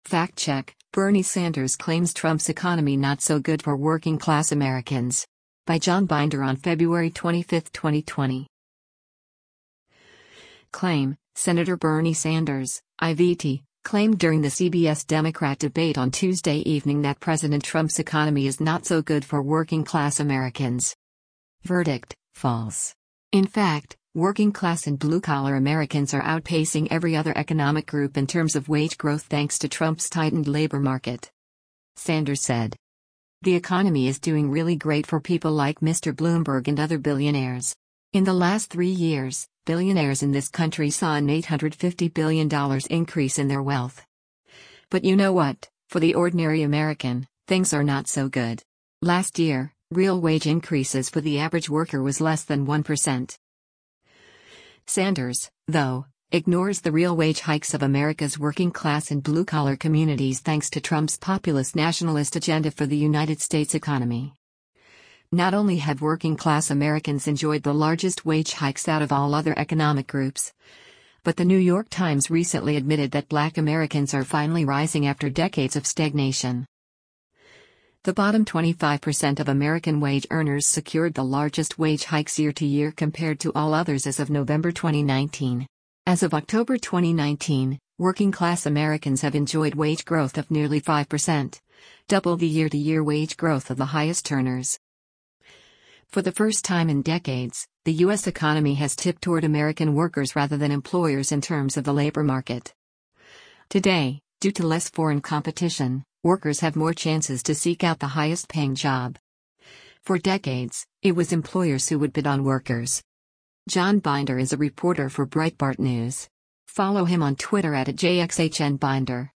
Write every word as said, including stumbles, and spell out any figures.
Fact check: Bernie Sanders claims Trump's economy not so good for working class Americans. By John Binder on February twenty-fifth, twenty twenty. Claim: Senator Bernie Sanders, I V T, claimed during the C B S Democrat debate on Tuesday evening that President Trump's economy is not so good for working class Americans. Verdict: false. In fact, working class and blue-collar Americans are outpacing every other economic group in terms of wage growth thanks to Trump's tightened labor market. Sanders said, "The economy is doing really great for people like Mister Bloomberg and other billionaires. In the last three years, billionaires in this country saw an eight hundred fifty billion dollars increase in their wealth. But you know what? For the ordinary American, things are not so good. Last year, real wage increases for the average worker was less than one percent. Sanders, though, ignores the real wage hikes of America's working class and blue-collar communities thanks to Trump's populist nationalist agenda for the United States economy. Not only have working-class Americans enjoyed the largest wage hikes out of all other economic groups, but the New York Times recently admitted that Black Americans are finally rising after decades of stagnation. The bottom twenty-five percent of American wage earners secured the largest wage hikes year to year compared to all others as of November twenty nineteen. As of October twenty nineteen, working-class Americans have enjoyed wage growth of nearly five percent, double the year-to-year wage growth of the highest earners. For the first time in decades, the U S economy has tipped toward American workers rather than employers in terms of the labor market. Today, due to less foreign competition, workers have more chances to seek out the highest-paying job. For decades, it was employers who would bid on workers. John Binder is a reporter for Breitbart News. Follow him on Twitter at J X H N Binder.